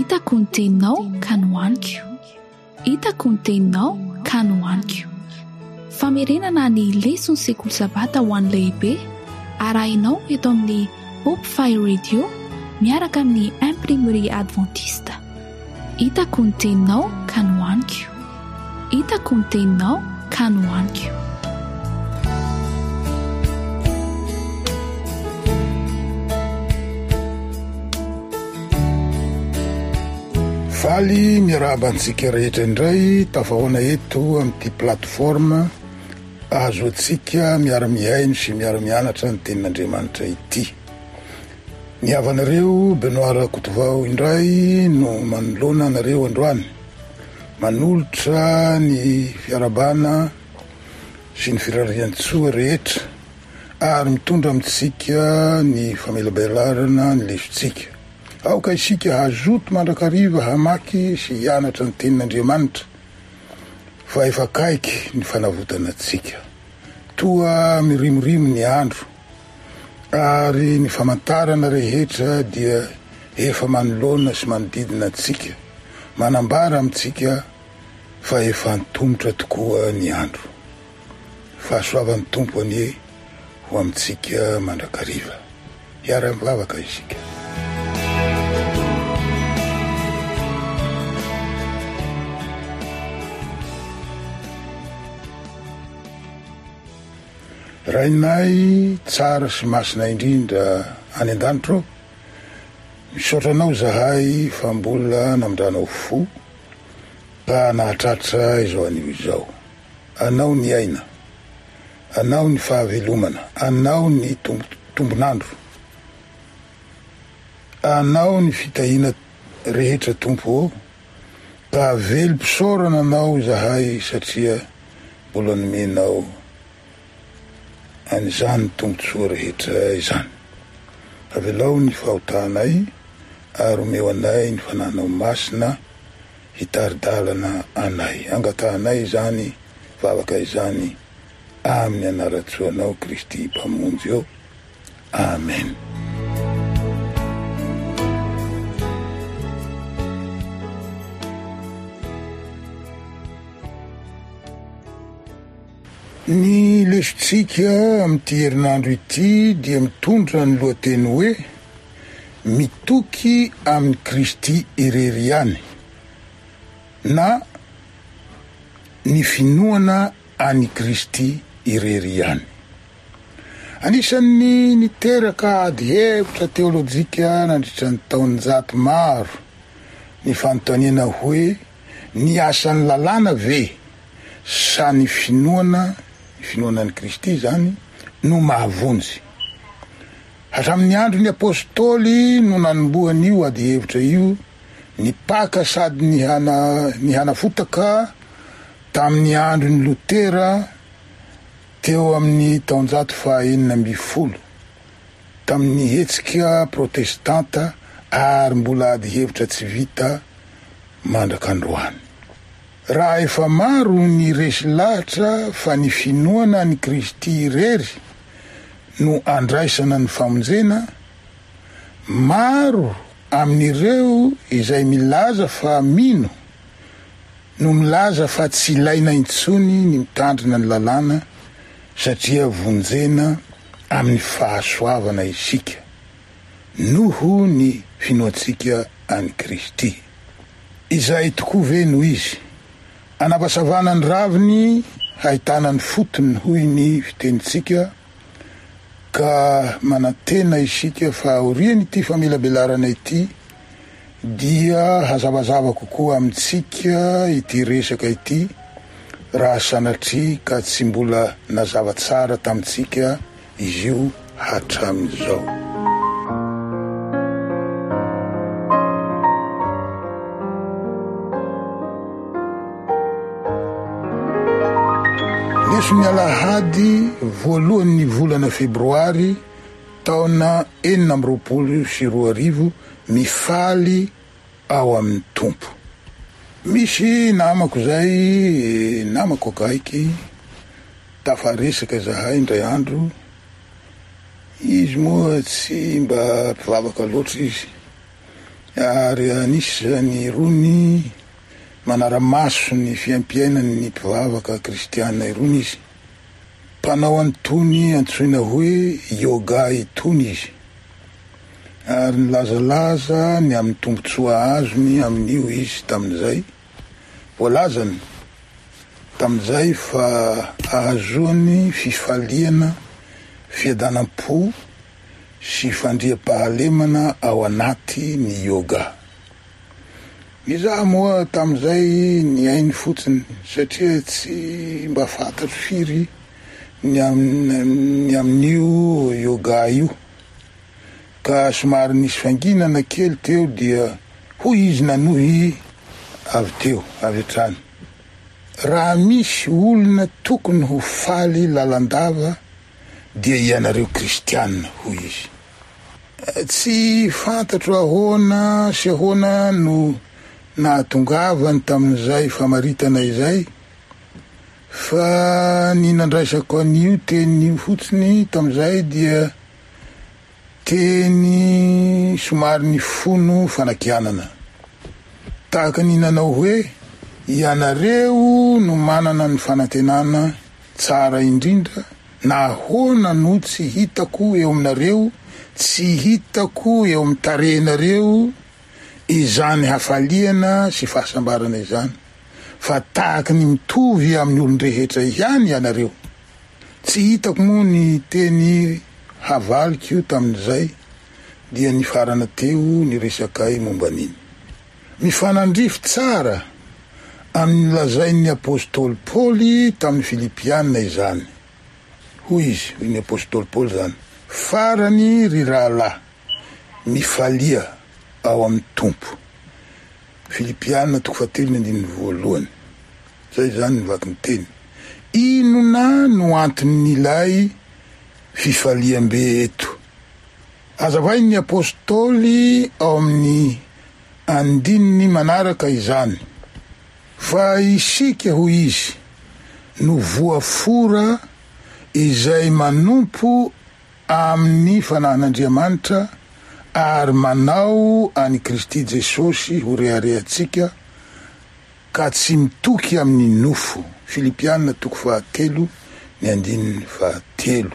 hitako ny teninao ka nohaniko, hitako ny teninao ka nohaniko. Famerenana ny lesona sekoly sabata ho an'ny lehibe arahinao eto amin'ny Hope Fire Radio miaraka amin'ny imprimerie adventiste. Hitako ny teninao ka nohaniko, hitako ny teninao ka nohaniko. Faly miarabantsika rehetra indray tafahoana eto amin'ity plateforme azo atsika miara-miaino sy miara-mianatra ny tenin'Andriamanitra ity. Ny havanareo Benoît Kotovao indray no manoloana anareo androany, manolotra ny fiarabana sy ny firarian-tsoa rehetra ary mitondra amintsika ny famelabelarana ny lesontsika. Aoka isika hazoto mandrakariva hamaky sy hianatra ny tenin'Andriamanitra fa efa kaiky ny fanavotana antsika. Toa mirimorimo ny andro ary ny famantarana rehetra dia efa manoloana sy manodidina antsika, manambara amintsika fa efa nitombotra tokoa ny andro. Fahasoavan'ny tompo anie ho amintsika mandrakariva. Hiara-mivavaka isika. Rainay tsara sy masina indrindra any an-danitro, misaotranao zahay fa mbola namindranao fo ka nahatratra izao anio izao. Anao ny aina, anao ny fahavelomana, anao ny tombonandro, anao ny fitahina rehetra tompo, ka velom-pisaorana anao zahay satria mbola nomenao an'izany tombotsoa rehetra izany. Avelao ny fahotanay ary omeo anay ny fananao masina hitaridalana anay. Angatahanay izany vavaka izany amin'ny anaratsoanao Kristy mpamonjy eo. Amen. Ny lesontsika amin'ity herinandro ity dia mitondra ny lohateny hoe mitoky amin'ny Kristy irery ihany, na ny finoana any Kristy irery ihany. Anisan'ny niteraka ady hevitra teolojika nandritra ny taonjato maro ny fanontaniana hoe ny asan'ny lalàna ve sa ny finoanan'ny Kristy zany no mahavonjy. Hatramin'ny andro ny apôstôly no nanombohan'io ady hevitra io, nipaka sady ny hanafotaka tamin'ny andro ny Lotera teo amin'ny taonjato fahaenina amby folo, tamin'ny hetsika protestanta, ary mbola ady hevitra tsy vita mandrakandroany. Raha efa maro ny resy lahatra fa ny finoana ny Kristy irery no andraisana ny famonjena, maro amin'ireo izay milaza fa mino no milaza fa tsy ilaina intsony ny mitandrina ny lalàna satria vonjena amin'ny fahasoavana isika noho ny finoantsika any Kristy. Izay tokoa ve no izy? Anapasavana ny raviny hahitana ny fotony hoy ny fitenitsika, ka manantena isika fa aoriany ity famelabelarana ity dia hazavazava kokoa amintsika ity resaka ity, raha sanatria ka tsy mbola nazava tsara tamintsika izy io hatramin'izao. Leson'ny Alahady voalohan'ny volana Febroary taona 2024, mifaly ao amin'ny tompo. Misy namako zay, namako akaiky, tafaresaka zahay indray andro. Izy moa tsy mba mpivavaka loatra izy. ary anisy zany rony manaramaso ny fiampiainany ny mpivavaka kristiana irony izy. Mpanao antony antsoina hoe yoga itony izy, ary nilazalaza ny amin'ny tombontsoa azony amin'io izy tamin'izay. Voalazany tamin'izay fa ahazoany fifaliana, fiadanam-po sy fandriam-pahalemana ao anaty ny yoga. Izaho moa tamin'izay ny ainy fotsiny satria tsy mba fantatro firy ny amin'io yoga io, ka somary nisy fanginana kely teo dia hoy izy nanohy avy teo avy hatrany. Raha misy olona tokony ho faly lalandava dia ianareo kristianina, hoy izy. Tsy fantatro ahoana sy ahoana no nahatongavany tamin'izay famaritana izay, fa ny nandraisako an'io teny fotsiny tamin'izay dia teny somary ny fono fanakianana, tahaka ny nanao hoe ianareo no manana ny fanantenana tsara indrindra, na ahoana no tsy hitako eo aminareo, tsy hitako eo amin'ny tarehinareo izany hafaliana sy fahasambarana izany, fa tahaka ny mitovy amin'ny olon-drehetra ihany ianareo. Tsy hitako moa ny teny havaliko io tamin'izay, dia ny farana teo ny resakay momba an'iny. Mifanandrify tsara amin'ny lazain'ny apôstôly Paoly tamin'ny Filipianina izany. Hoy izy, hoy ny apôstôly Paoly zany: farany ry rahalahy, mifalia ao amin'ny tompo. Filipianina 4:1. Zay zany nivaky ny teny. Inona no anton'ilay fifaliam-be eto? Azavay ny apôstôly ao amin'ny andininy manaraka izany, fa isika, hoy izy, no voafora izay manompo amin'ny fanahin'Andriamanitra ary manao any Kristy Jesosy ho reharehatsika ka tsy mitoky amin'ny nofo. Filipianina 4:7.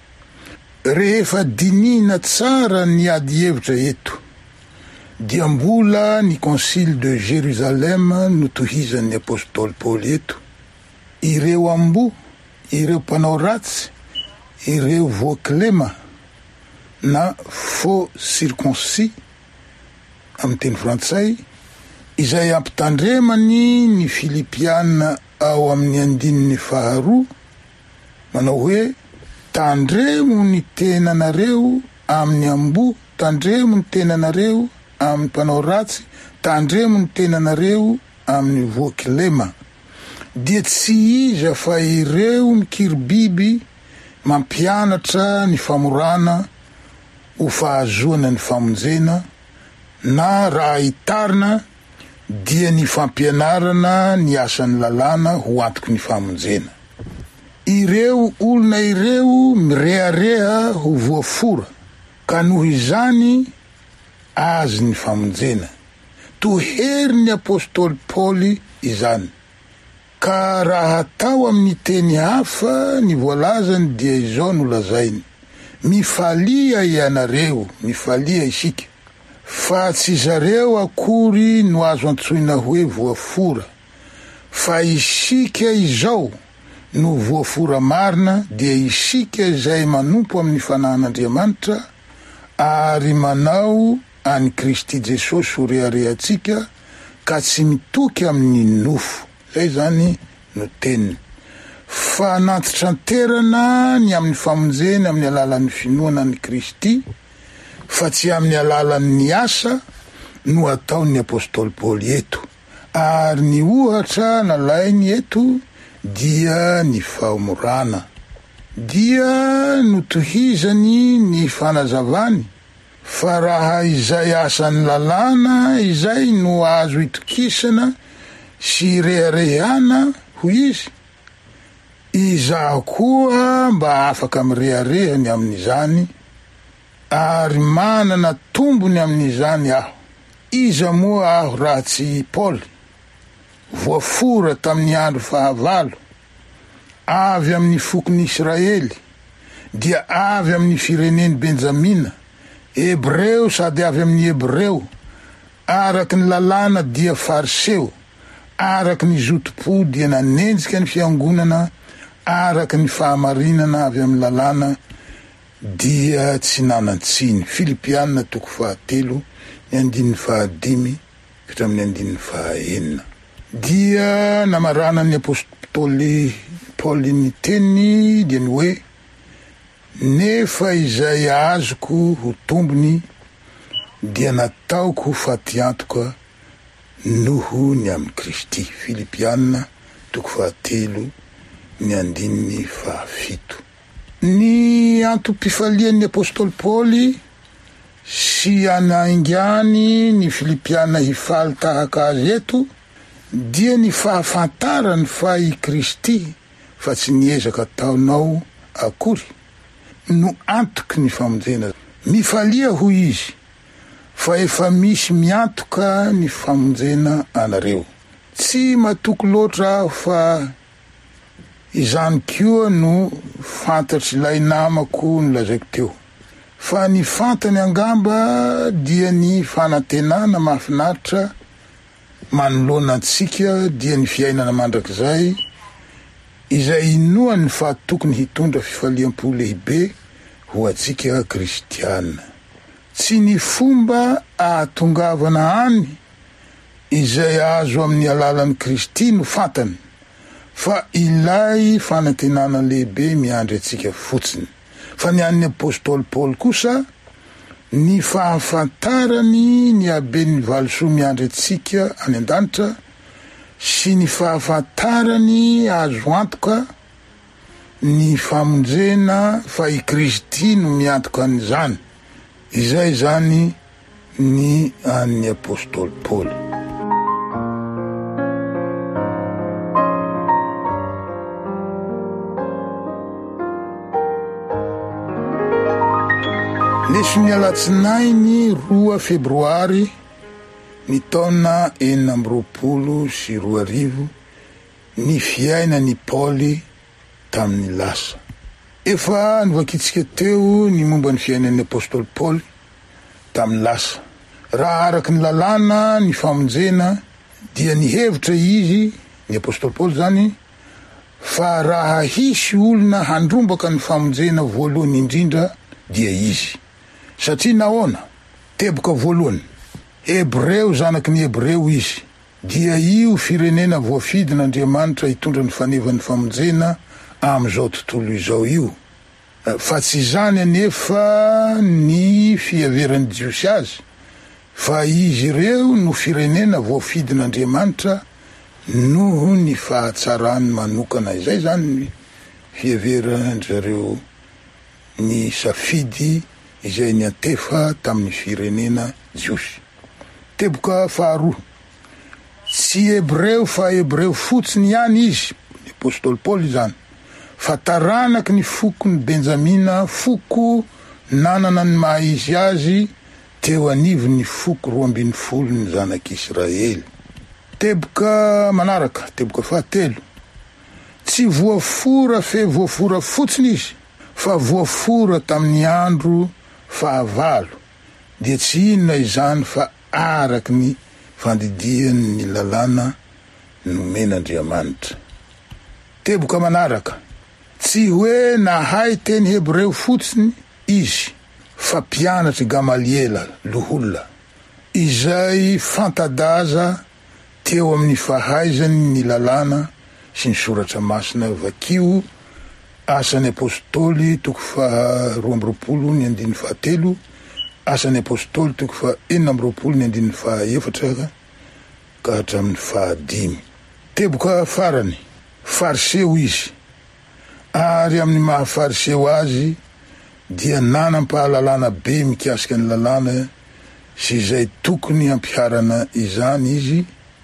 Rehefa dinina tsara ny ady hevitra eto, dia mbola ny concile de Jérusalem no tohizan'ny apôstôly Paoly eto. Ireo ambo, ireo mpanao ratsy, ireo voaklema na faux circoncis amin'ny teny frantsay, izay ampitandremany ny Filipianina ao amin'ny andininy 2, manao hoe tandremo ny tenanareo amin'ny ambo, tandremo ny tenanareo amin'ny mpanao ratsy, tandremo ny tenanareo amin'ny voaklema. Dia tsy iza fa ireo mikiribiby mampianatra ny famorana ho fahazoana ny famonjena, na raha hitarina dia ny fampianarana ny asan'ny lalàna ho antoky ny famonjena. Ireo olona ireo mirehareha ho voafora, ka noho izany azy ny famonjena. Tohery ny apôstôly Paoly izany. Ka raha hatao amin'ny teny hafa ny voalazany dia izao no lazainy: mifalia ianareo, mifalia isika, fa tsy zareo akory no azo antsoina hoe voafora, fa isika izao no voafora marina, dia isika izay manompo amin'ny fanahin'Andriamanitra ary manao any Kristy Jesosy ho reharehatsika ka tsy mitoky amin'ny nofo. Zay zany no teniny. Fa nantitranterana ny amin'ny famonjena amin'ny alalan'ny finoana ny Kristy, fa tsy amin'ny alalan'ny asa no ataon'ny apôstôly Paoly eto. Ary ny ohatra nalainy eto dia ny fahomorana, dia notohizany ny fanazavany, fa raha izay asan'ny lalàna izay no azo itokisana sy reharehana, hoy izy, izaho koa mba afaka mireharehany amin'izany, ary manana tombony amin'izany aho. iza moa aho ratsy Paoly, voafora tamin'ny andro fahavalo, avy amin'ny fokony Israely, dia avy amin'ny fireneny Benjamina, Hebreo sady avy amin'ny Hebreo, araky ny lalàna dia fariseo, araky ny zotom-po dia nanenjika ny fiangonana, araky ny fahamarinana avy amin'ny lalàna dia tsy nanantsiny. Filipianina 3:7 ny 5 hatramin'ny 5. Dia namarana ny apôstôly Paoly ny teniny dia ny hoe, nefa izay azoko ho tombony dia nataoko ho faty antoka noho ny amin'ny Kristy. Filipianina 3:7 ny 5. Ny antom-pifalian'ny apôstôly Paoly sy anaingany ny Filipianina hifaly tahaka azy eto dia ny fahafantarany fa i Kristy fa tsy niezaka taonao akory no antoky ny famonjena. Mifalia ho izy fa efa misy miantoka ny famonjena anareo. Tsy matoky loatra fa izany koa no fantatry ilay namako nolazaiko teo, fa ny fantany angamba dia ny fanantenana mahafinaritra manoloana antsika dia ny fiainana mandrakizay izay inoany fa tokony hitondra fifaliam-po lehibe ho antsika kristiana. Tsy ny fomba ahatongavana any izay azo amin'ny alalan'ny Kristy no fantany, fa ilay fanantenana lehibe miandry antsika fotsiny. Fa ny an'ny apôstôly Paoly kosa, ny fahafantarany ny haben'ny valisoa miandry antsika any an-danitra sy ny fahafantarany azo antoka ny famonjena fa i Kristy no miantoka an'izany. Izay zany ny an'ny apôstôly Paoly. Lesy ny alatsinainy 2 febroary ny taona 1920 ny fiaina ny Paoly tamin'ny lasa. Efa nivakitsika teo ny momba ny fiainan'ny apôstôly Paoly tamin'ny lasa. Raha araky ny lalàna ny famonjena dia nihevitra izy, ny apôstôly Paoly zany, fa raha hisy olona handrombaka ny famonjena voalohany indrindra dia izy. Satria nahoana? Teboka voalohany, Hebreo, zanaky ny Hebreo izy, dia io firenena voafidin'Andriamanitra hitondra ny fanevany famonjena am'izao tontolo izao io. Fa tsy zany anefa ny fihaveran'ny jiosy azy, fa izy ireo no firenena voafidin'Andriamanitra noho ny fahatsarany manokana. Izay zany ny fihaveran'zareo ny safidy izay ny antefa tamin'ny firenena jiosy. Teboka faharoa, tsy Hebreo fa Hebreo fotsiny ihany izy, ny apôstôly Paoly zany, fa taranaky ny fokony Benjamina, foko nanana ny maha izy azy teo anivy ny foko 12 ny zanak'Israely. Teboka manaraka, teboka fahatelo, tsy voafora fe voafora fotsiny izy, fa voafora tamin'ny andro fahavalo, dia tsy inona izany fa araky ny fandidiany ny lalàna nomen'Andriamanitra. Teboka manaraka, tsy hoe nahay teny Hebreo fotsiny izy, fa mpianatry Gamaliela loholona, izay fantadaza teo amin'ny fahaizany ny lalàna sy ny soratra masina. Vakio asan'ny apôstôly 2:20 ny 7, asan'ny apôstôly 4:20 ny 4 ka hatramin'ny 5. Teboka farany, fariseo izy, ary amin'ny mahafariseo azy dia nanam-pahalalana be mikasika ny lalàna sy izay tokony ampiharana izany izy,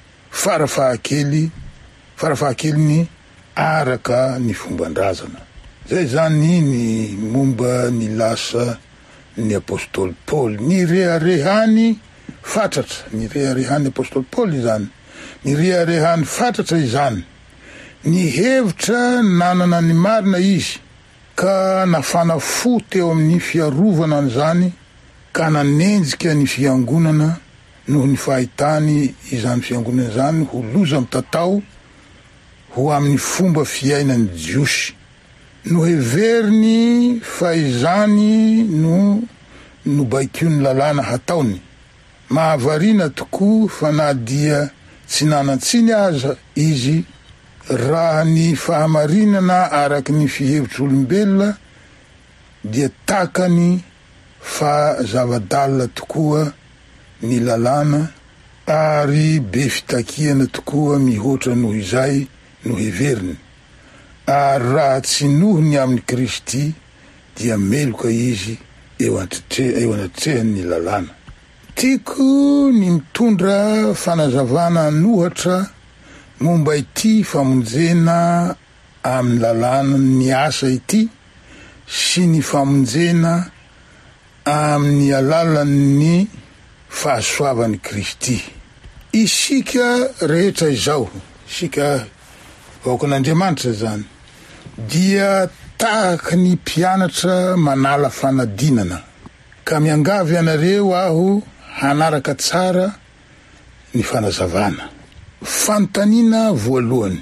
farafahakeliny araka ny fombandrazana. Zay zany ny momba ny lasa ny apôstôly Paoly. Ny reharehany fatratra, ny reharehan'ny apôstôly Paoly zany, ny reharehan'ny fatratra izany. Ny hevitra nanana ny marina izy ka nafana fo teo amin'ny fiarovana an'izany ka nanenjika ny fiangonana noho ny fahitany izany fiangonana zany ho loza mitatao ho amin'ny fomba fiainany jiosy. No heveriny fa izany no baikony lalàna hataony. Mahavarina tokoa fa na dia tsy nanantsiny aza izy raha ny fahamarinana araky ny fihevits'olombelona dia takany fa zava-dalina tokoa ny lalàna ary be fitakiana tokoa mihoatra noho izay no heveriny. Ary raha tsy nohony amin'ny Kristy dia meloka izy eo anatrehan'ny lalàna. Tiako ny mitondra fanazavana nohatra momba ity famonjena amin'ny lalàna ny asa ity sy ny famonjena amin'ny alalan'ny fahasoavan'ny Kristy. Isika rehetra izao, isika vahoakan'Andriamanitra zany, dia tahaka ny mpianatra manala fanadinana. Ka miangavy ianareo aho hanaraka tsara ny fanazavana. Fanontaniana voalohany,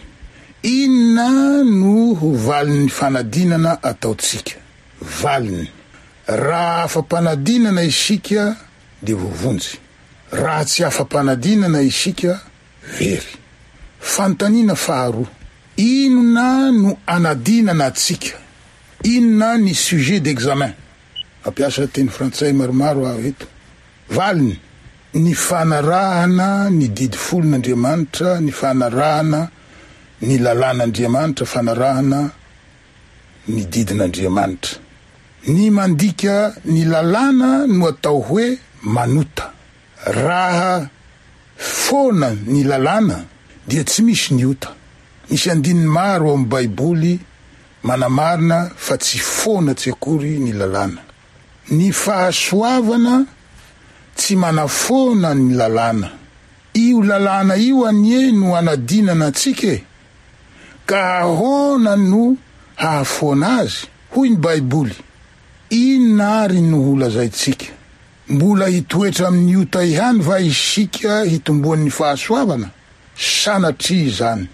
inona no ho valin'ny fanadinana ataotsika? Valiny. Raha afa-panadinana isika dia voavonjy. Raha tsy afa-panadinana isika, very. Fanontaniana faharoa, inona no anadinana atsika? Inona ny sujet d'examen? Mampiasa teny frantsay maromaro aho eto. Valiny. Ny fanarahana ny didy folon'Andriamanitra, ny fanarahana ny lalàn'Andriamanitra, fanarahana ny didin'Andriamanitra. Ny mandika ny lalàna no atao hoe manota. Raha fona ny lalàna dia tsy misy ny ota. Misy andininy maro amin'ny Baiboly manamarina fa tsy fona tsy akory ny lalàna. Ny fahasoavana tsy manafona ny lalàna. Io lalàna io anie no anadinana atsika, ka ahoana no hahafona azy? Hoy ny Baiboly, inona ary no holazaitsika? Mbola hitoetra amin'ny ota ihany va isika hitomboan'ny fahasoavana? Sanatria izany.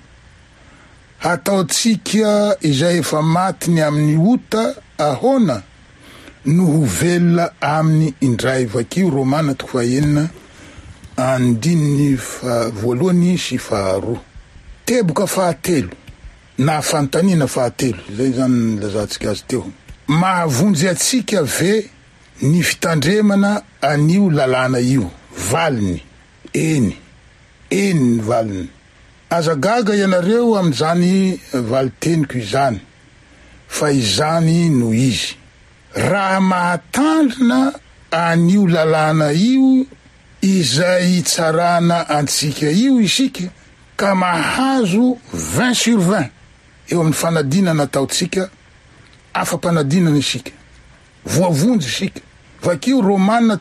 Ataotsika izay efa matiny amin'ny ota ahoana no ho velona amin'ny indray. Vakio Romana 9:1-2. Teboka fahatelo na fanontaniana fahatelo, zay zany lazantsika azy teo. Mahavonjy atsika ve ny fitandremana an'io lalàna io? Valiny. Eny ny valiny. Aza gaga ianareo amin'izany valiteniko izany, fa izany no izy. Raha mahatandrina an'io lalàna io izay tsarana antsika io isika, ka mahazo 20/20 eo amin'ny fanadinana ataotsika, afa-panadinana isika, voavonjy isika. Vakio Romana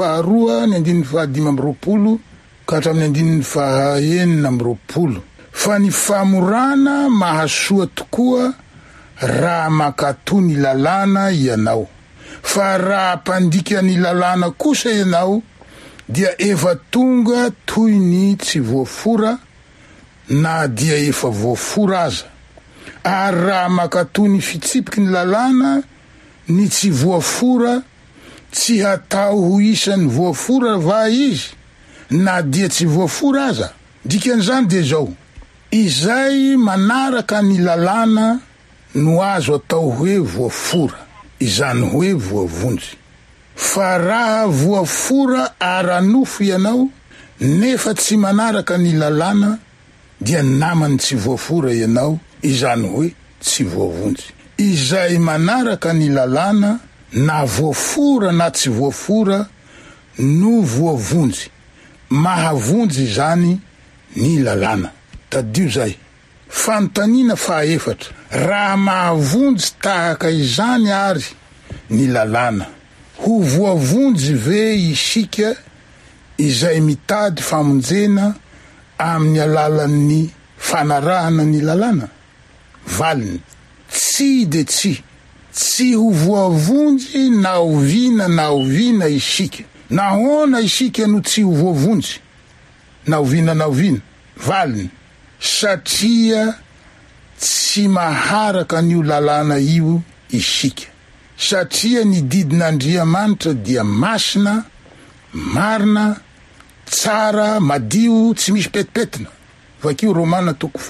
2:1-5 ka hatramin'ny 9:20. Fa ny famorana mahasoa tokoa raha makato ny lalàna ianao. Fa raha mpandika ny lalàna kosa ianao dia efa tonga toy ny tsy voafora na dia efa voafora aza. Ary raha makato ny fitsipiky ny lalàna ny tsy voafora, tsy hatao ho isan'ny voafora va izy, na dia tsy voafora aza. Dikan'izany dia zao, izay manaraka ny lalàna no azo atao hoe voafora, izany hoe voavonjy. Fa raha voafora ara-nofo ianao nefa tsy manaraka ny lalàna, dia namany tsy voafora ianao, izany hoe tsy voavonjy. Izay manaraka ny lalàna na voafora na tsy voafora no voavonjy. Mahavonjy zany ny lalàna. Tadio zay. Fanontaniana fahaefatra, raha mahavonjy tahaka izany ary ny lalàna, ho voavonjy ve isika izay mitady famonjena amin'ny alalan'ny fanarahana ny lalàna valiny, tsy de tsy ho voavonjy na oviana isika. Nahoana isika no tsy ho voavonjy na oviana valiny? Satria tsy maharaka an'io lalàna io isika. Satria ny didin'Andriamanitra dia masina, marina, tsara, madio, tsy misy petipetina. Vakio Romana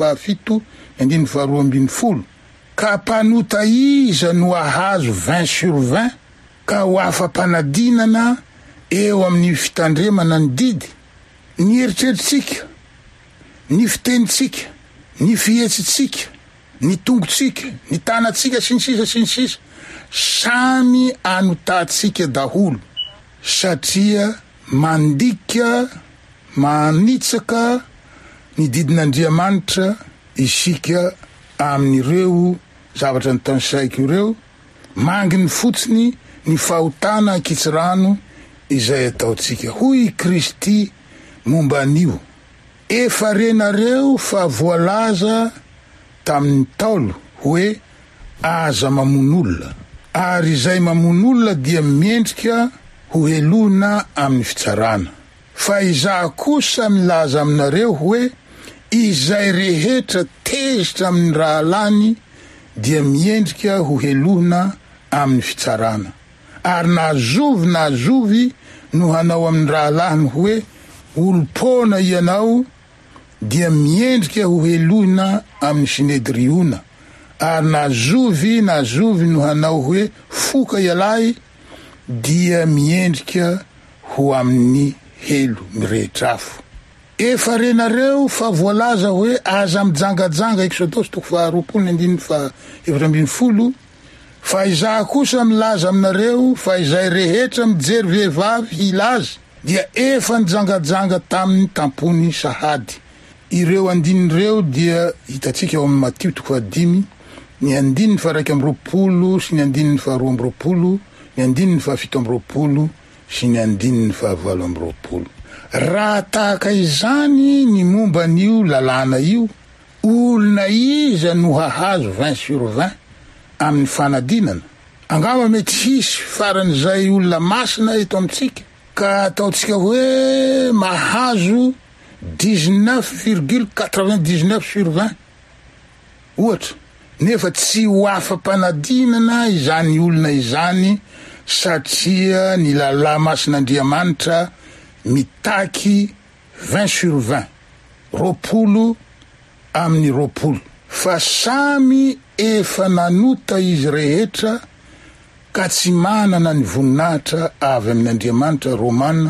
7:12. Ka panota iza no ahazo 20/20 ka ho afa-panadinana eo amin'ny fitandremana ny didy, ny eritrerititsika, ny fitenitsika, ny fihetsitsika, ny tongotsika, ny tanatsika sy ny sisa samy anotatsika daholo, satria mandika manitsaka ny didin'Andriamanitra isika amin'ireo zavatra ny tansaiko ireo, manginy fotsiny ny fahotana ankitsirano izay ataotsika. Hoy Kristy momba an'io: efa renareo fa voalaza tamin'ny Taolo hoe aza mamon'olona, ary izay mamon'olona dia miendrika ho helona amin'ny fitsarana. Fa izaho kosa milaza aminareo hoe izay rehetra tezitra amin'ny raha lany dia miendrika ho helona amin'ny fitsarana, ary nazovy no hanao amin'ny raha lany hoe olom-pona ianao dia miendrika ho helona amin'ny sinedriona, ary nazovy no hanao hoe foka ialahy dia miendrika ho amin'ny helo mirehetrafo. Efa renareo fa voalaza hoe aza mijangajanga, Exodus 20:7-12. Fa izaho kosa milaza aminareo fa izay rehetra mijery vehivavy hilaza dia efa nijangajanga tamin'ny tampony sahady. Ireo andinireo dia hitatsika ao amin'ny Matio 5:5, ny 1:20 sy ny 1:20, ny 1:17 sy ny 1:20. Raha tahaka izany ny momba n'io lalàna io, olona iza no hahazo 20/20 amin'ny fanadinana? Angamba mety hisy faran'izay olona masina eto amitsika ka ataotsika hoe mahazo 19,99/20 ohatra, nefa tsy ho afa-panadinana izany olona izany, satria ny lalà masin'Andriamanitra mitaky 20/20, 20 amin'ny 20. Fa samy efa nanota izy rehetra ka tsy manana ny voninahitra avy amin'Andriamanitra. Romana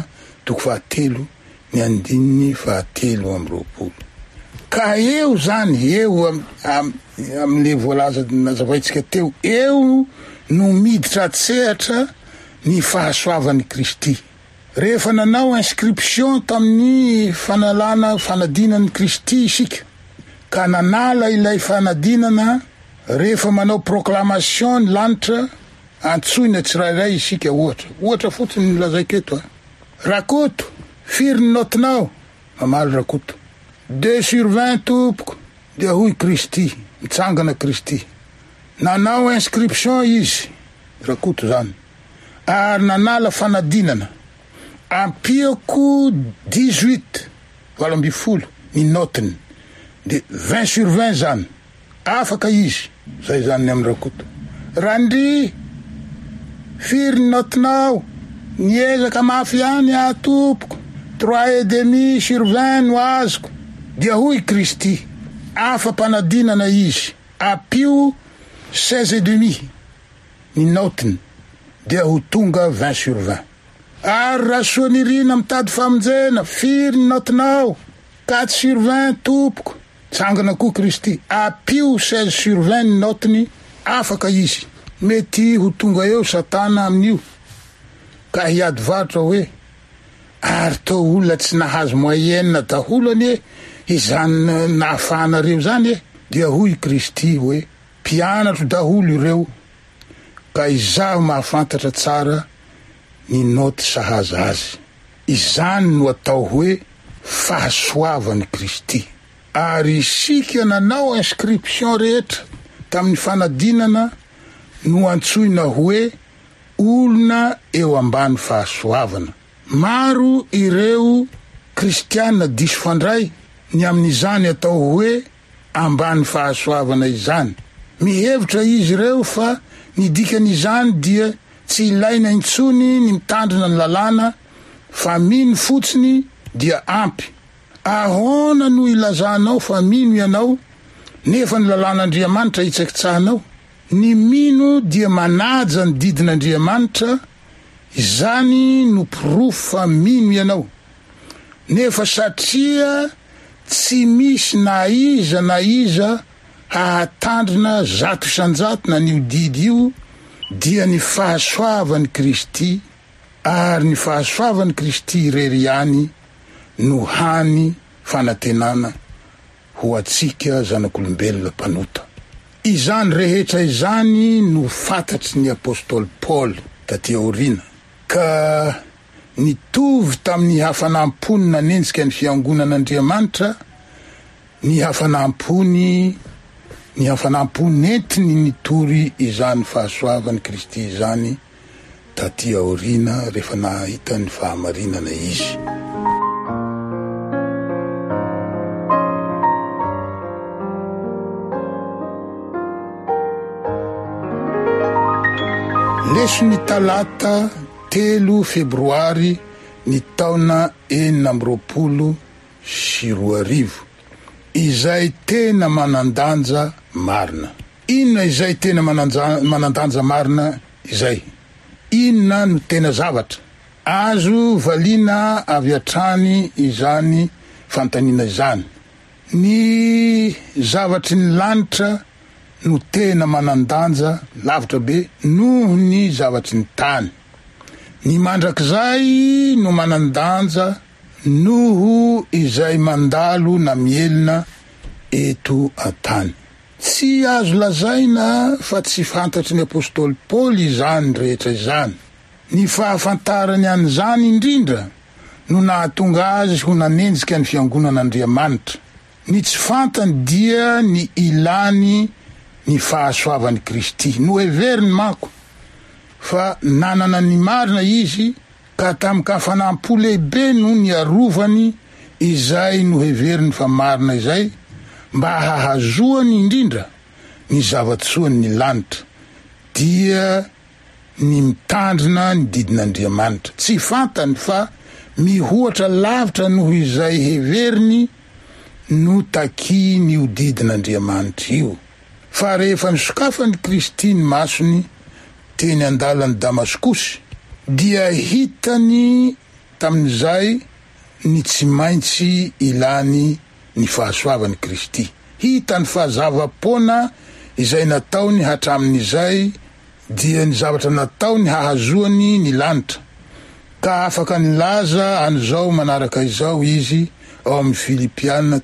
7:17. Ka eo zany, eo am'le voalaza nazavaitsika teo, eo no miditra atsehatra ny fahasoavan'ny Kristy. Rehefa nanao inscription tamin'ny fanadinan'ny Kristy isika, ka nanala ilay fanadinana, rehefa manao proclamation ny lanitra, antsoina tsirairay isika ohatra fotsiny nilazaiko eto. Rakoto, firy ny notinao? Mamaly rakoto. 2/20 tompoko. Dia hoy Kristy, mitsangana Kristy. Nanao inscription izy, rakoto zany, ary nanala fanadinana. Ampiako 18, 20 ny notiny, de 20/20 zany. Afaka izy, zay zany amin'ny rakoto. Randry, firy ny notinao? Niezaka mafy ihany tompoko, 3,5/20 no azoko. Dia hoy Kristy, afa-panadinana izy, apio 16,5 ny notiny, dia ho tonga 20/20. Ary rasoa nirina mitady famonjena, firy ny notinao? 4/20 tompoko. Tsangana koa Kristy, apio 16/20 ny notiny, afaka izy. Mety ho tonga eo Satana amin'io ka hiady vatra hoe ary tao olona tsy nahazo moyenne daholo anie izany nahafahanareo zany. Dia hoy Kristy hoe mpianatro daholo ireo, ka izaho mahafantatra tsara ny noty sahaza azy. izany no atao hoe fahasoavan'i Kristy. Ary isika nanao inscription rehetra tamin'ny fanadinana no antsoina hoe olona eo ambany fahasoavana. Maro ireo kristiana diso fandray ny amin'izany atao hoe ambany fahasoavana izany. Mihevitra izy ireo fa ny dikan'izany dia tsy ilaina intsony ny mitandrina ny lalàna fa mino fotsiny dia ampy. Ahoana no ilazanao fa mino ianao nefa ny lalàn'Andriamanitra itsakitsahanao? Ny mino dia manaja ny didin'Andriamanitra, izany no pirofo fa mino ianao. Nefa satria tsy misy na iza hahatandrina zato isanjato na nio didy io, dia ny fahasoavan'i Kristy, ary ny fahasoavan'i Kristy irery ihany no hany fanantenana ho atsika zanak'olombelona mpanota. Izany rehetra izany no fantatry ny apôstôly Paul taty aoriana, ka nitovy tamin'ny hafanampony nanenjika ny fiangonan'Andriamanitra, ny hafanampony entiny nitory izany fahasoavan'i Kristy izany taty aoriana rehefa nahita ny fahamarinana izy. Leso ny talata 3 febroary ny taona 2024, izay tena manandanja marina. Inona izay tena manandanja marina izay? Inona no tena zavatra? Azo valiana avy hatrany izany fantanina izany. Ny zavatry ny lanitra no tena manandanja lavitra be noho ny zavatry ny tany. Ny mandrakizay no manandanja noho izay mandalo na mielina eto an-tany. Tsy azo lazaina fa tsy fantatry ny apôstôly Paul izany rehetra izany. Ny fahafantarany an'izany indrindra no nahatonga azy ho nanenjika ny fiangonan'Andriamanitra. Ny tsy fantany dia ny ilany ny fahasoavan'i Kristy. No heveriny mako fa nanana ny marina izy, ka tamin'ny kafanampo lehibe no ny arovany izay no heveriny fa marina izay, mba hahazoany indrindra ny zavatsoany ny lanitra, dia ny mitandrina ny didin'Andriamanitra. Tsy fantany fa mihoatra lavitra noho izay heveriny no taky ny didin'Andriamanitra io. Fa rehefa nisokafany Kristy ny masony teny andalany Damaskosy, dia hitany tamin'izay ny tsy maintsy ilany ny fahasoavan'i Kristy. Hitany fahazava-poana izay nataony hatramin'izay, dia ny zavatra nataony hahazoany ny lanitra. Ka afaka nilaza an'izao manaraka izao izy ao amin'ny Filipiana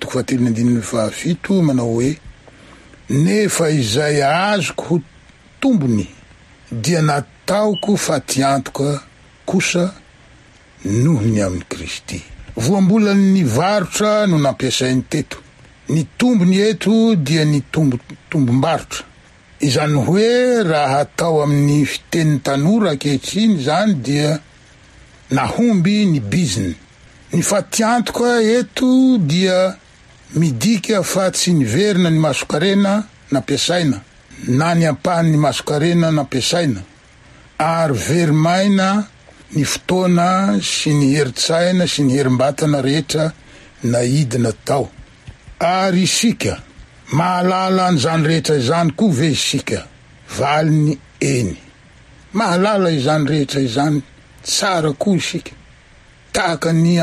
4:17 manao hoe: nefa izay azoko ho tombony dia nataoko fatiantoka kosa noho ny amin'ny Kristy. Voambolany varotra no nampiasainy teto. Ny tombony eto dia ny tombom-barotra. Izany hoe raha atao amin'ny fitenin'ny tanora ankehitriny zany dia nahomby ny biziny. Ny fatiantoka eto dia midika fa tsy niverina ny masokarena nampiasaina, na ny ampahan'ny masokarena nampiasaina, ary verimaina ny fotoana sy ny heritsaina sy ny herim-batana rehetra na idina tao. Ary isika mahalala an'izany rehetra izany koa ve isika? Valiny eny. Mahalala izany rehetra izany tsara koa isika. Tahaka ny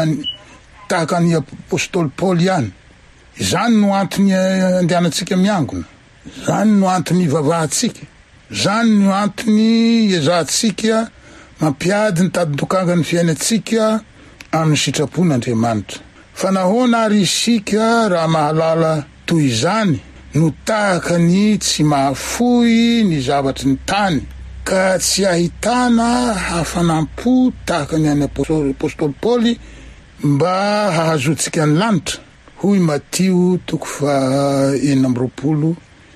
apôstôly Paul ihany. Zany no antony andehanantsika miangona. Zany no antony ivavahantsika. Zany no antony ezahantsika mampiady ny tadidokanga ny fiainantsika amin'ny sitrapon'Andriamanitra. Fa nahoana ary isika raha mahalala toy izany no tahaka ny tsy mahafoy ny zavatry ny tany, ka tsy ahitana hafanampo tahaka ny any apôstôly Paoly mba hahazoantsika ny lanitra. Hoy Matio 4:20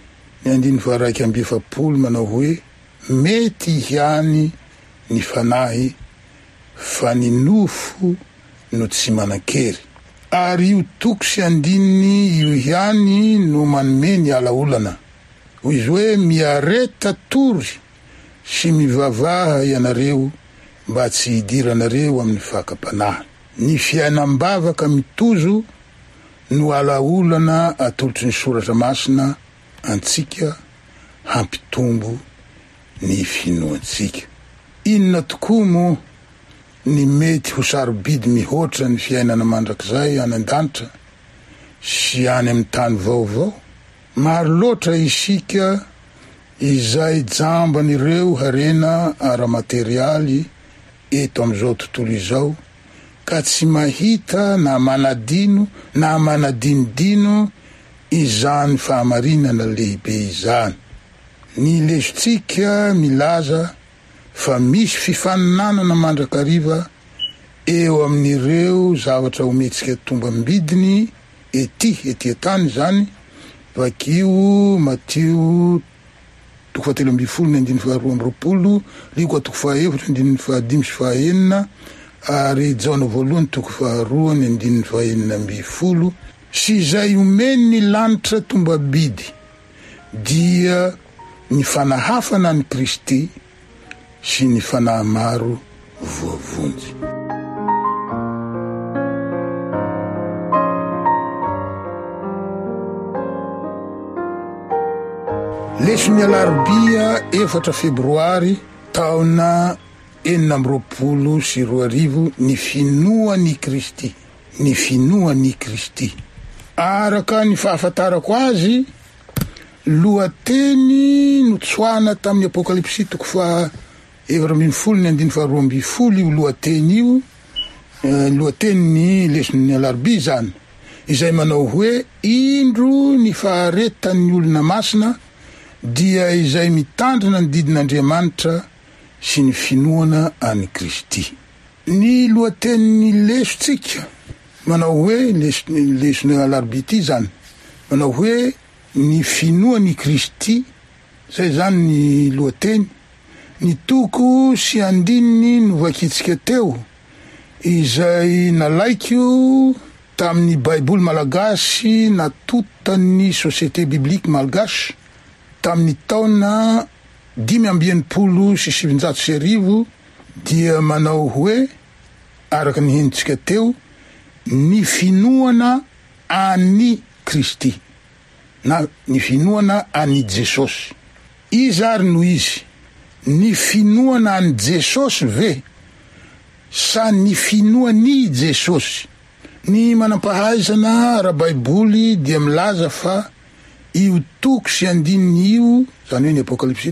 manao hoe mety ihany ny fanahy fa ny nofo no tsy manan-kery, ary io toko sy andininy io ihany no manome ny alaolana. Hoy izy hoe miareta tory sy mivavaha ianareo mba tsy hidiranareo amin'ny fakapanahy. Ny fiainam-bavaka mitozo no alaolana atolotry ny soratra masina antsika hampitombo ny finoantsika. Inona tokoa moa ny mety ho sarobidy mihoatra ny fiainana mandrakizay any an-danitra sy any amin'ny tany vaovao? Maro loatra isika izay jamban'ireo harena ara-materialy eto amin'izao tontolo izao, ka tsy mahita na manadino na manadinodino izany fahamarinana lehibe izany. Ny lesontsika milaza fa misy fifaninanana mandrakariva eo amin'ireo zavatra ometsika tombam-bidiny ety antany zany. Vakio Matio 4:12-20, Luka 4:1-5 ary Jona 1:2-2 sy izay omeny ny lanitra tombabidy dia ny fanahafana ny Kristy sy ny fanahy maro voavonjy. Leson'ny alarobia 4 febroary taona 2020 ny finoan'i Kristy. Ny finoan'i Kristy. Araka ny fahafantarako azy, lohateny notsoahana tamin'ny Apokalipsy 4:12 io lohateny io, lohateny ny leson'ny alarobia zany, izay manao hoe indro ny faharetan'ny olona masina dia izay mitandrina ny didin'Andriamanitra sy ny finoana any Kristy. Ny lohatenin'ny lesontsika manao hoe leson'ny alarobia ty zany, manao hoe ny finoan'i Kristy, zay zany ny lohateny. Ny toko sy andininy novakitsika teo izay nalaikio tamin'ny baiboly malagasy natontan'ny Société biblique malgasy tamin'ny taona 590 dia manao hoe, araka ny henitsika teo, ny finoana any Kristy na ny finoana any Jesosy. Izy ary no izy, ny finoana any Jesosy ve sa ny finoan'i Jesosy? Ny manampahaizana ara-baiboly dia milaza fa io toko sy andininy io, zany hoe ny Apokalipsy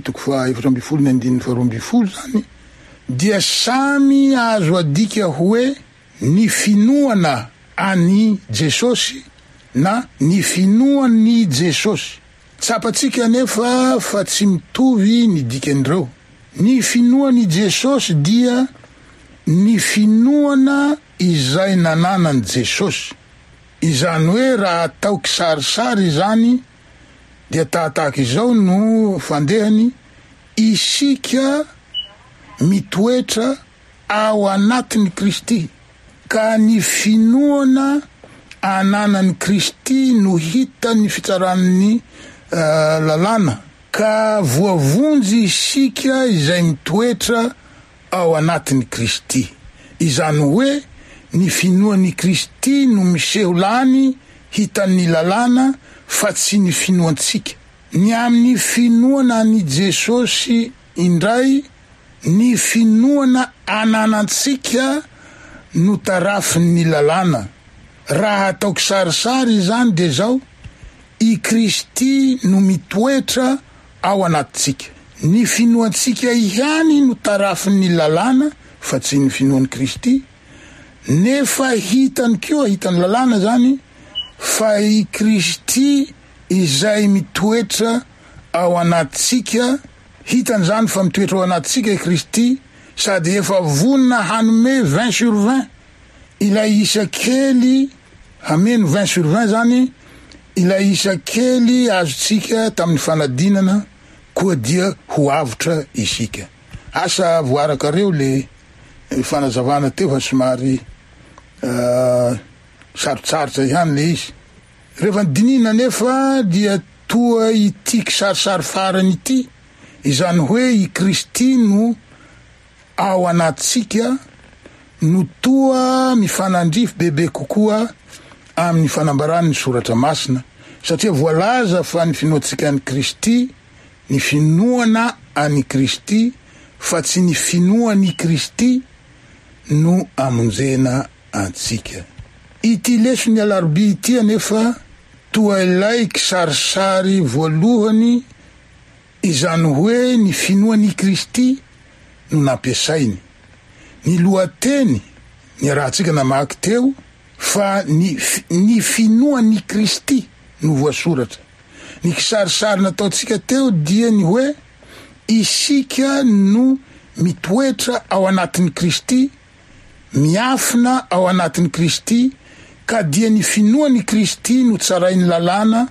4:12 zany, dia samy azo adika hoe ny finoana any Jesosy na ny finoan'i Jesosy. Tsapatsika nefa fa tsy mitovy ny dikan'ireo. Ny finoan'i Jesosy dia ny finoana izay nananan'i Jesosy. Izany hoe raha atao kisarisary zany dia tahaka izao no fandehany, isika mitoetra ao anatin'ny Kristy, ka ny finoana ananan'ny Kristy no hita ny fitsaran'ny lalàna, ka voavonjy isika izay mitoetra ao anatin'ny Kristy. Izany hoe ny finoan'i Kristy no miseho lany hitan'ny lalàna fa tsy ny finoantsika. Ny amin'ny finoana any Jesosy indray, ny finoana ananantsika no tarafin'ny lalàna. Raha atao kisarisary zany de zao, i Kristy no mitoetra ao anatsika. Ny finoantsika ihany no tarafin'ny lalàna fa tsy ny finoan'i Kristy. Nefa hitany keo, hitany lalàna zany, fa i Kristy izay mitoetra ao anatsika hitan'izany fa mitoetra ao anatintsika i Kristy sady efa vonina hanome 20/20 ilay isa kely hameno 20/20 zany ilay isa kely azotsika tamin'ny fanadinana koa dia ho avitra isika. Asa voarakareo le fanazavana teo fa somary sarotsarotra ihany le izy. Rehefa dinina nefa dia toa ity kisarisary farany ity, izany hoe i Kristy no ao anatsika no toa mifanandrify bebe kokoa amin'ny fanambarany soratra masina, satria voalaza fa ny finoatsika ny Kristy, ny finoana any Kristy, fa tsy ny finoany Kristy no amonjena antsika. Ity leso ny alarobia ity anefa toa ilay kisarisary voalohany, izany hoe ny finoany Kristy no nampiasainy. Ny lohateny ny rahantsika namaky teo fa ny finoany Kristy no voasoratra. Ny kisarisary nataotsika teo dia ny hoe isika no mitoetra ao anatin'ny Kristy, miafina ao anatin'ny Kristy, ka dia ny finoany Kristy no tsarainy lalàna,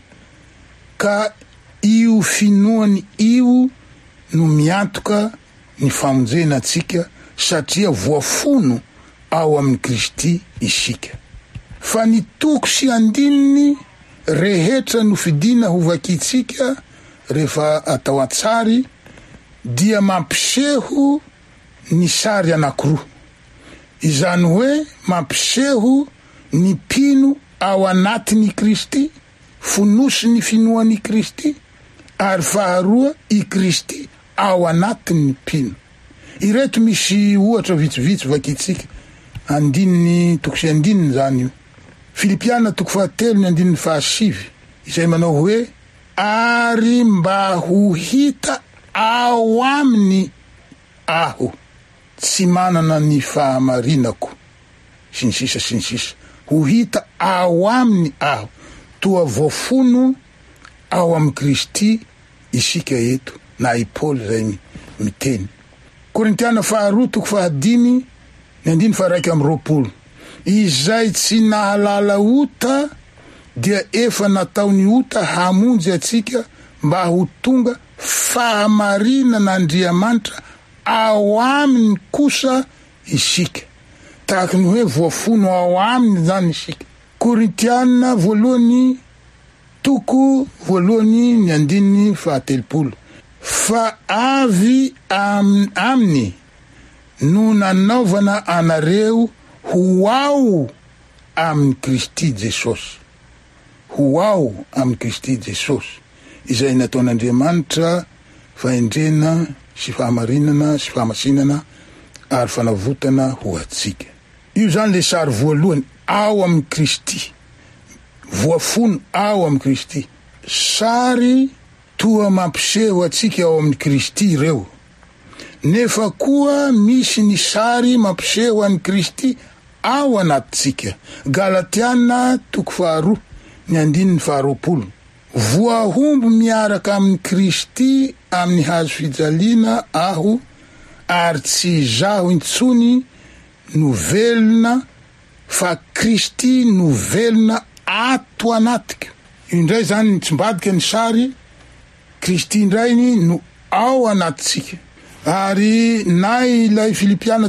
ka io finoany io no miantoka ny famonjena atsika, satria voafono ao amin'ny Kristy isika. Fa ny toko sy andininy rehetra no fidina hovakitsika rehefa atao an-tsary dia mampiseho ny sary anankiroa. Izany hoe mampiseho ny pino ao anatin'ny Kristy, fonosy ny finoan'ny Kristy, ary faharoa i Kristy ao anatin'ny pino. Ireto misy ohatra vitsivitsy vakitsika andininy toko sy andininy zany io. Filipiana toko 4:7 izay manao hoe ary mba ho hita ao aminy aho tsy manana ny fahamarinako sy ny sisa ho hita ao aminy aho, toa voafono ao amin'ny Kristy isika eto, na i Paul zay miteny. Korintiana 2:5-20 izay tsy nahalala ota dia efa nataony ota hamonjy atsika mba ho tonga fahamarinana Andriamanitra ao aminy kosa isika. Tahaka ny hoe voafono ao aminy zany isika. Korintiana 1:2 fa avy aminy no nanaovana anareo ho ao amin'ny Kristy Jesosy. Ho ao amin'ny Kristy Jesosy, izay nataon'Andriamanitra fahendrena sy fahamarinana sy fahamasinana ary fanavotana ho atsika. Io zany le sary voalohany, ao amin'ny Kristy, voafono ao amin'ny Kristy. Sary toa mampiseho atsika ao amin'ny Kristy ireo. Nefa koa misy ny sary mampiseho an'i Kristy ao anatsika. Galatiana 2:20 voahomby miaraka amin'ny Kristy amin'ny hazo fijaliana aho, ary tsy zaho intsony no velona fa Kristy no velona ato anatika. Indray zany nitsombadika ny sary, Kristy indrainy no ao anatsika. Ary na ilay Filipiana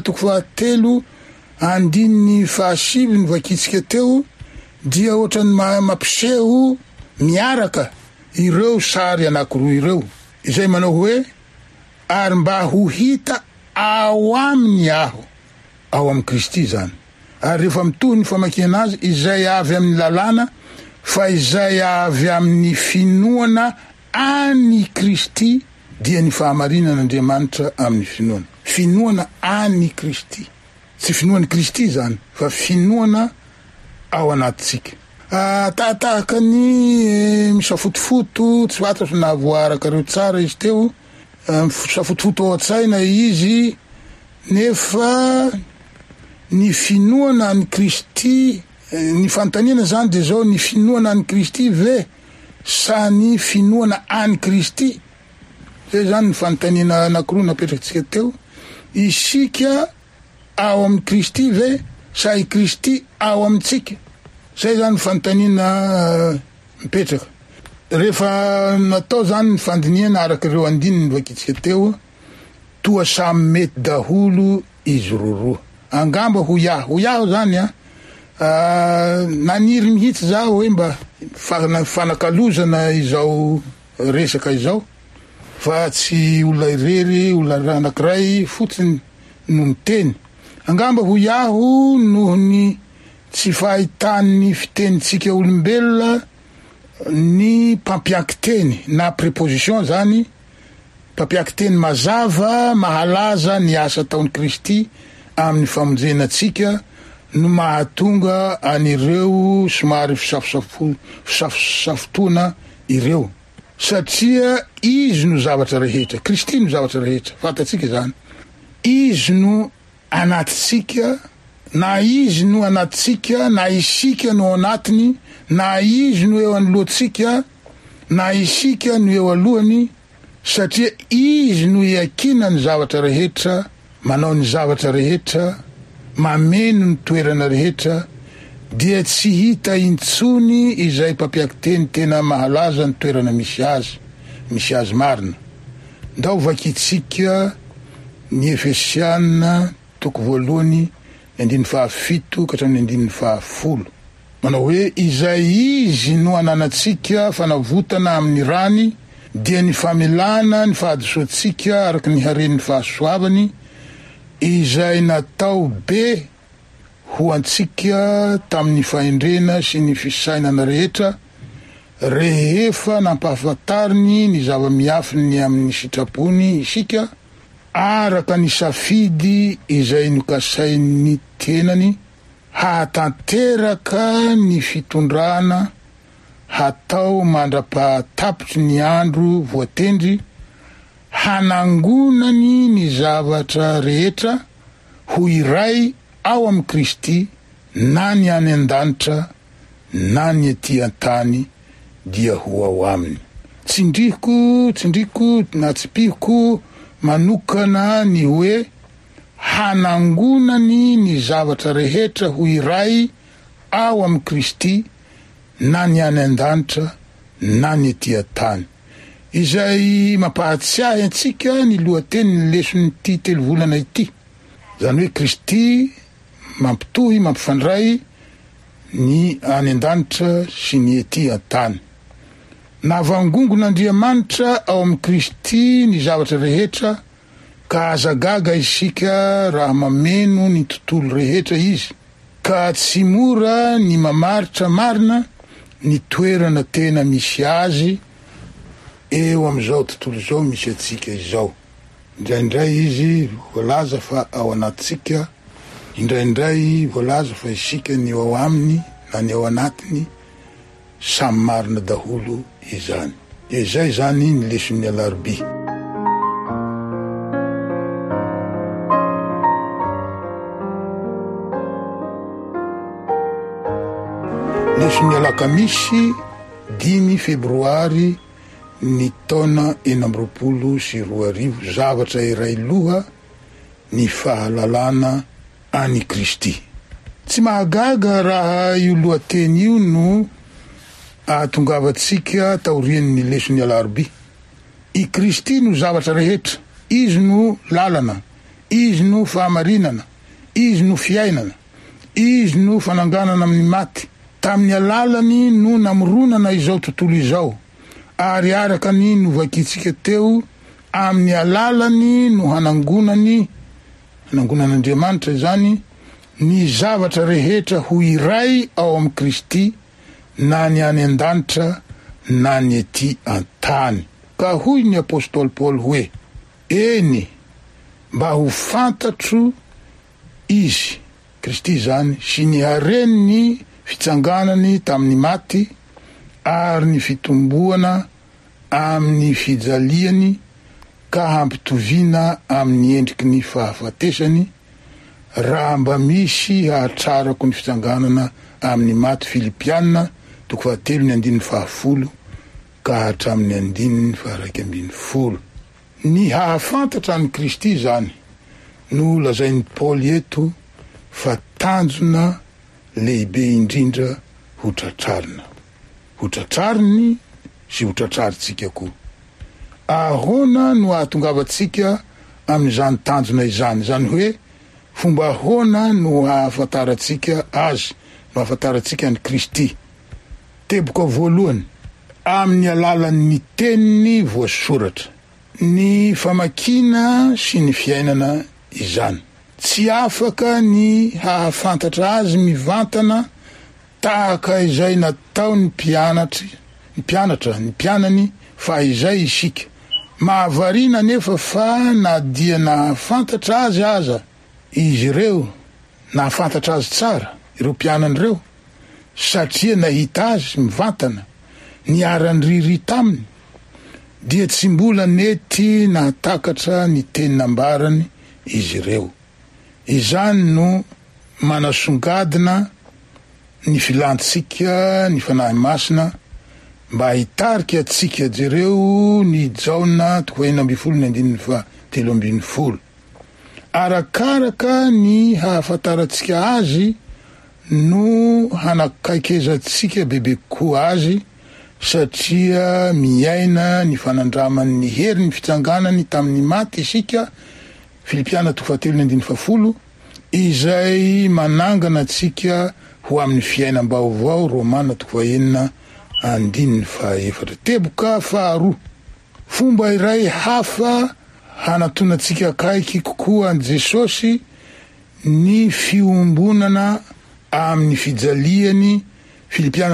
4:7 vakitsika teo dia ohatrany mampiseho miaraka ireo sary anankiroa ireo, izay manao hoe ary mba ho hita ao aminy aho, ao amin'ny Kristy zany. Ary rehefa mitohy ny famakiana azy, izay avy amin'ny lalàna fa izay avy amin'ny finoana any Kristy dia ny fahamarinan'Andriamanitra amin'ny finoana. Finoana any Kristy, tsy finoany Kristy zany, fa finoana ao anatsika. Tahaka ny misafotofoto, tsy fantatra na voaraka reo tsara izy teo, misafotofoto ao an-tsaina izy, nefa ny finoana any Kristy, ny fanontaniana zany de zao, ny finoana any Kristy ve sa ny finoana any Kristy? zay zany ny fanontaniana anankiroa napetrakantsika teo. Isika ao amin'ny Kristy ve sa i Kristy ao amintsika? Zay zany ny fanontaniana mipetraka. Rehefa natao zany ny fandiniana araka ireo andininy vakitsika teo, toa samy mety daholo izy roroa. Angamba ho iaho zany naniry mihitsy zaho hoe mba fanakalozana izao resaka izao, fa tsy olona irery, olona anankiray fotsiny no miteny. Angamba ho iaho noho ny tsy fahitany fitenitsika olombelona ny mpampiaky teny na préposition zany, mpampiaky teny mazava mahalaza ny asa taon'ny Kristy amin'ny famonjenatsika no mahatonga anireo somary fisafosafotona ireo, satria izy no zavatra rehetra, Kristy no zavatra rehetra, fatatsika zany. Izy no anatitsika, na izy no anatitsika, na isika no anatiny, na izy no eo anoloantsika, na isika no eo alohany, satria izy no iakina ny zavatra rehetra, manao ny zavatra rehetra, mameno ny toerana rehetra, dia tsy hita intsony izay mpampiaky teny tena mahalaza ny toerana misy azy marina. Ndao vakitsika ny Efesiana toko 1:7 ka hatramin'ny 10:10. Manao hoe izay izy no ananatsika fanavotana amin'ny rany, dia ny famelana ny fahadisoantsika araka ny haren'ny fahasoavany, izay natao be ho antsika tamin'ny fahendrena sy ny fisainana rehetra, rehefa nampahafantariny ny zava-miafiny amin'ny sitrapony isika, araka ny safidy izay nokasainy tenany, hahatanteraka ny fitondrana hatao mandra-pahatapitry ny andro voatendry, hanangonany ny zavatra rehetra ho iray ao amin'ny Kristy, na ny any an-danitra na ny ety an-tany dia ho ao aminy. Tsindriko na tsipiko manokana ny hoe hanangonany ny zavatra rehetra ho iray ao amin'ny Kristy, na ny any an-danitra na ny ety an-tany. Izay mampahatsiahy antsika ny lohateny leson'ny ty 3 volana ity, zany hoe Kristy mampitohy, mampifandray ny any an-danitra sy ny ety an-tany. Navangongon'Andriamanitra ao amin'ny Kristy ny zavatra rehetra, ka azagaga isika raha mameno ny tontolo rehetra izy, ka tsy mora ny mamaritra marina ny toerana tena misy azy eo am'izao tontolo zao misy atsika izao. Indraindray izy voalaza fa ao anatsika, indraindray voalaza fa isika ny ao aminy na ny ao anatiny, samy marina daholo izany. Izay zany ny leson'ny alarobia. Leson'ny alakamisy 5 febroary ny taona 2020, zavatra iray loha, ny fahalalana any Kristy. Tsy mahagaga raha io lohateny io no ahatongavatsika taorian'ny leson'ny alarobia. I Kristy no zavatra rehetra, izy no lalana, izy no fahamarinana, izy no fiainana, izy no fananganana amin'ny maty. Tamin'ny alalany no namoronana izao tontolo izao, ary araka ny novakitsika teo, amin'ny alalany no hanangonan'Andriamanitra zany ny zavatra rehetra ho iray ao amin'ny Kristy, na ny any an-danitra na ny ety an-tany. Ka hoy ny apôstôly Paoly hoe, eny mba ho fantatro izy, Kristy zany, sy ny hareniny fitsanganany tamin'ny maty, ary ny fitomboana amin'ny fijaliany, ka hampitoviana amin'ny endriky ny fahafatesany, raha mba misy hahatrarako ny fitsanganana amin'ny maty. Filipiana 3:10 ka hatramin'ny 9:10. ny hahafantatra ny Kristy zany no lazain'ny Paoly eto fa tanjona lehibe indrindra hotratrarina. Hotratrariny sy hotratrarintsika koa. Ahoana no ahatongavantsika amin'izany tanjona izany, zany hoe fomba ahoana no ahafantaratsika azy, no ahafantaratsika ny Kristy. Teboka voalohany, amin'ny alalan'ny teniny voasoratra, ny famakina sy ny fiainana izany. Tsy afaka ny hahafantatra azy mivantana tahaka izay natao ny mpianany fa izay isika. Mahavarina nefa fa na dia nahafantatra azy aza izy ireo, nahafantatra azy tsara ireo mpianany ireo, satria nahita azy mivantana, niarany riry taminy, dia tsy mbola nety nahatakatra ny teny nambarany izy ireo. Izany no manasongadina ny filantsika ny fanahy masina mba hitarika atsika jereo ny Jaona 1:13. Arakaraka ny hahafantaratsika azy no hanakaikezantsika bebe koa azy, satria miaina ny fanandraman'ny hery ny fitsanganany tamin'ny maty isika, Filipiana 2:10, izay manangana atsika ho amin'ny fiainam-baovao, Romana 9:4. Teboka faharoa, fomba iray hafa hanatonatsika akaiky kokoa an Jesosy ny fiombonana amin'ny fijaliany, Filipiana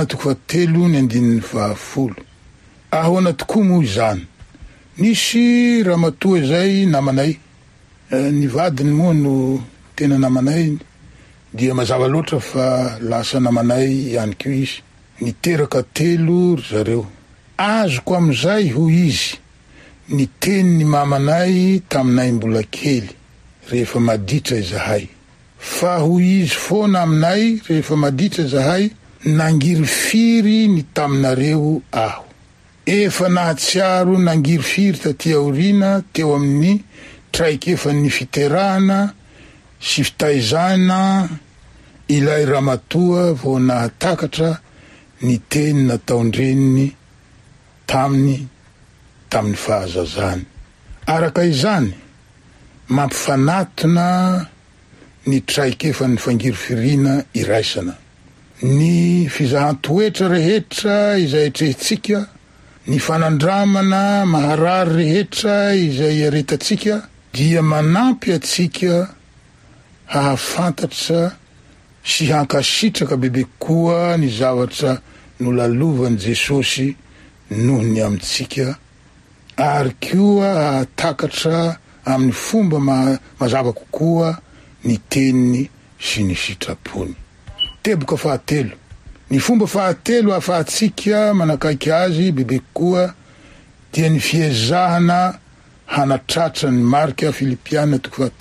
3:10. Ahoana tokoa moa izany? Nisy ramatoa izay namanay, ny vadiny moa no tena namanay, dia mazava loatra fa lasa namanay ihany koa izy. Niteraka 3 zareo. Azoko amizay ho izy ny teny ny mamanay taminay mbola kely rehefa maditra izahay. Fa ho izy foana aminay rehefa maditra izahay, nangiry firy ny taminareo aho. Efa nahatsiaro nangiry firy taty aorina teo amin'ny traikefa ny fiterahana sy fitaizana ilay ramatoa vao nahatakatra ny teny nataondreniny tamin'ny fahazazany. Araka izany, mampifanatona ny traikefa ny fangirifirina iraisana. Ny fizahantoetra rehetra izay etrehintsika, ny fanandramana maharary rehetra izay aretatsika, dia manampy atsika hahafantatra sy hankasitraka bebe koa ny zavatra nolalovany Jesosy noho ny amintsika, ary koa hahatakatra amin'ny fomba mazava kokoa ny teniny sy ny sitrapony. Teboka fahatelo, ny fomba fahatelo ahafahantsika manakaiky azy bebe koa dia ny fiezahana hanatratra ny marika, Filipiana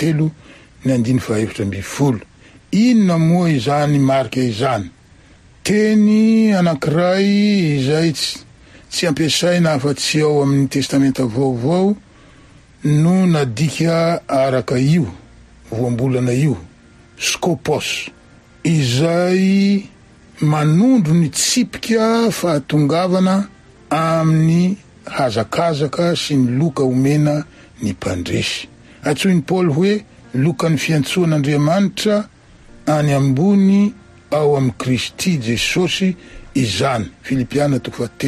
3:10. Inona moa izany marika izany? Teny anankiray izay tsy ampiasaina afa-tsy ao amin'ny testamenta vaovao no nadika araka io, voambolana io, skopos, izay manondro ny tsipika fahatongavana amin'ny hazakazaka sy ny loka omena ny mpandresy. Atsoiny Paoly hoe loka ny fiantsoan'Andriamanitra any ambony ao amin'ny Kristy Jesosy izany, Filipiana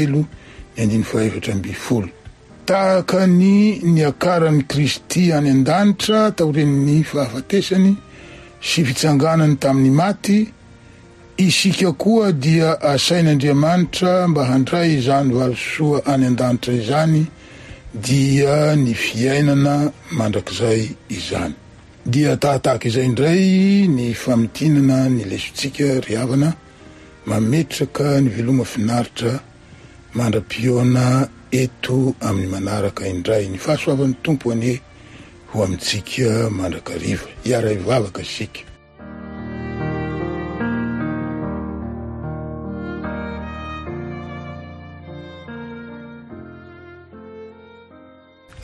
3:14. Tahaka ny akaran'ny Kristy any an-danitra taoren'ny fahafatesany sy fitsanganany tamin'ny maty, isika koa dia asain'Andriamanitra mba handray izany valosoa any an-danitra izany, dia ny fiainana mandrakizay izany. Dia tahataka izay indray ny famitinana ny lesontsika ry havana, mametraka ny veloma finaritra mandra-pioana eto amin'ny manaraka indray. Ny fahasoavan'ny tompo anie ho amintsika mandrakariva, hiara ivavaka sika.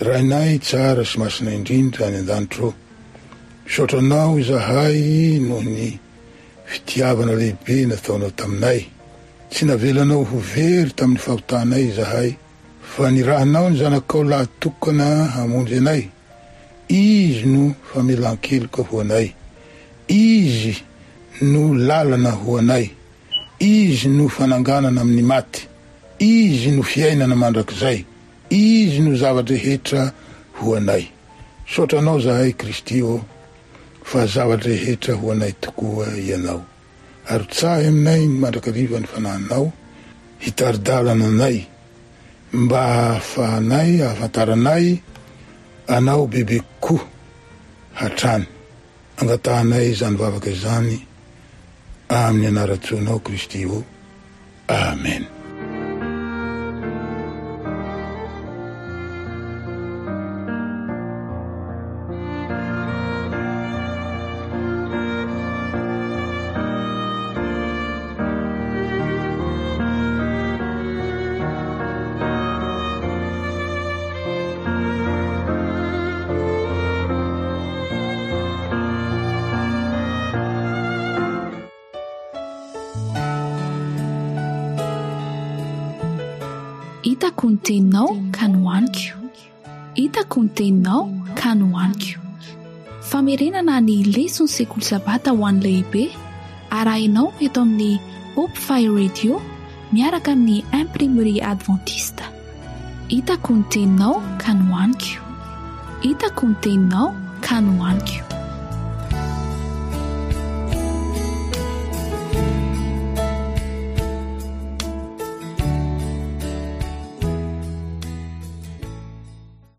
rainay tsara sy masina indrindra any an-danitro misaotranao izahay noho ny fitiavana lehibe nataonao taminay. Tsy navelanao ho very tamin'ny fahotanay izahay, fa nirahanao ny zanakao lahatokana hamonjy anay. Izy no famelan-keloka ho anay, izy no lalana ho anay, izy no fananganana amin'ny maty, izy no fiainana mandrakizay, izy no zavatra rehetra ho anay. Saotranao zahay Kristy fa zavatra rehetra ho anay tokoa ianao. Ary tsahy aminay mandrakariva ny fanahinao, hitaridalana anay mba hahafahanay hahafantaranay anao bebe koa hatrany. Angatahanay izany vavaka izany amin'ny anaratsoanao Kristy. Amen. Hitako ny teninao ka nohaniko, hitako ny teninao ka nohaniko. Famerenana ny lesona sekoly sabata ho an'ny lehibe arahinao eto amin'ny Hope Fire Radio miaraka amin'ny imprimerie adventiste. Hitako ny teninao ka nohaniko, hitako ny teninao ka nohaniko.